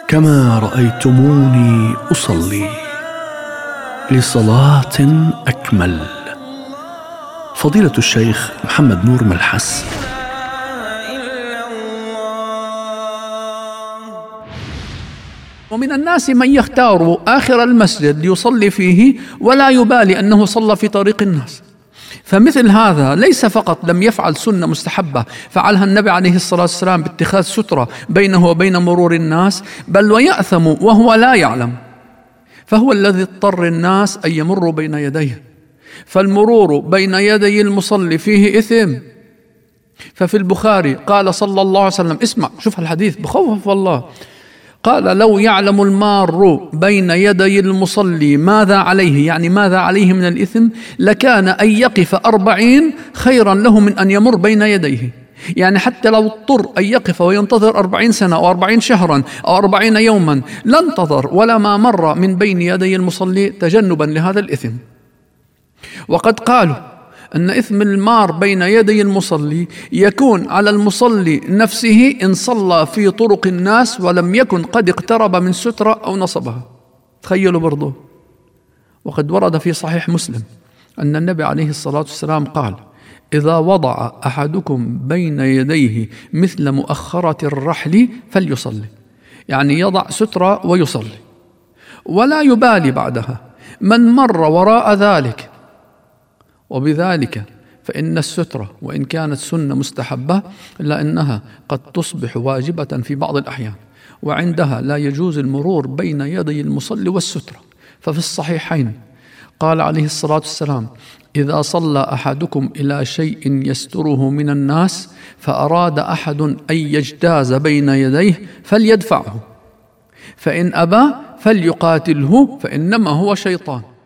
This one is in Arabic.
كما رأيتموني أصلي لصلاة أكمل. فضيلة الشيخ محمد نور ملحس. ومن الناس من يختار آخر المسجد ليصلي فيه ولا يبالي أنه صلى في طريق الناس، فمثل هذا ليس فقط لم يفعل سنة مستحبة فعلها النبي عليه الصلاة والسلام باتخاذ سترة بينه وبين مرور الناس، بل ويأثم وهو لا يعلم، فهو الذي اضطر الناس أن يمروا بين يديه، فالمرور بين يدي المصلي فيه إثم. ففي البخاري قال صلى الله عليه وسلم، اسمع شوف الحديث بخوف والله، قال: لو يعلم المار بين يدي المصلي ماذا عليه، يعني ماذا عليه من الإثم، لكان أن يقف 40 خيرا له من أن يمر بين يديه. يعني حتى لو اضطر أن يقف وينتظر 40 سنة أو 40 شهرا أو 40 يوما لا انتظر ولا ما مر من بين يدي المصلي تجنبا لهذا الإثم. وقد قالوا أن إثم المار بين يدي المصلي يكون على المصلي نفسه إن صلى في طرق الناس ولم يكن قد اقترب من سترة أو نصبها. تخيلوا برضو. وقد ورد في صحيح مسلم أن النبي عليه الصلاة والسلام قال: إذا وضع أحدكم بين يديه مثل مؤخرة الرحل فليصلي، يعني يضع سترة ويصلي ولا يبالي بعدها من مر وراء ذلك. وبذلك فإن السترة وإن كانت سنة مستحبة إلا أنها قد تصبح واجبة في بعض الأحيان، وعندها لا يجوز المرور بين يدي المصلي والسترة. ففي الصحيحين قال عليه الصلاة والسلام: إذا صلى أحدكم إلى شيء يستره من الناس فأراد أحد أن يجتاز بين يديه فليدفعه، فإن أبى فليقاتله فإنما هو شيطان.